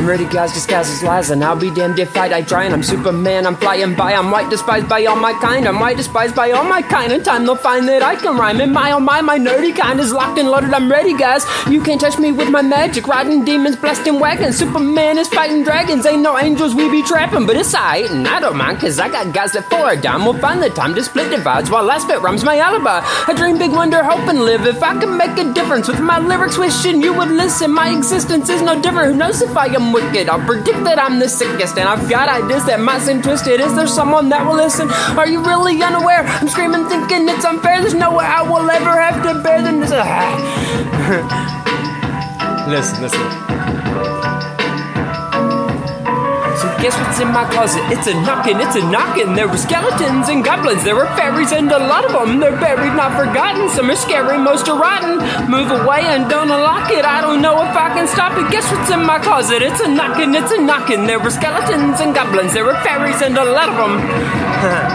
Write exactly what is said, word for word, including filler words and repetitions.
I'm ready, guys, disguised as lies, and I'll be damned if I die trying. I'm Superman, I'm flying by, I'm white, despised by all my kind. I'm white, despised by all my kind. In time they'll find that I can rhyme. And my, oh my, my nerdy kind is locked and loaded. I'm ready, guys. You can't touch me with my magic. Riding demons, blasting wagons. Superman is fighting dragons. Ain't no angels we be trapping, but it's alright, and I don't mind, cause I got guys that for a dime will find the time to split divides while last bit rhymes my alibi. I dream big, wonder, hope, and live. If I can make a difference with my lyrics, wishing you would listen. My existence is no different. Who knows if I am wicked? I'll predict that I'm the sickest, and I've got ideas that might seem twisted. Is there someone that will listen? Are you really unaware? I'm screaming, thinking it's unfair. There's no way I will ever have to bear than this. Listen, listen. So guess what's in my closet? It's a knocking, it's a knocking. There were skeletons and goblins, there were fairies, and a lot of them, they're buried, not forgotten. Some are scary, most are rotten. Move away and don't unlock it. I don't know if I can stop it. Guess what's in my closet? It's a knocking, it's a knocking. There were skeletons and goblins, there were fairies, and a lot of them.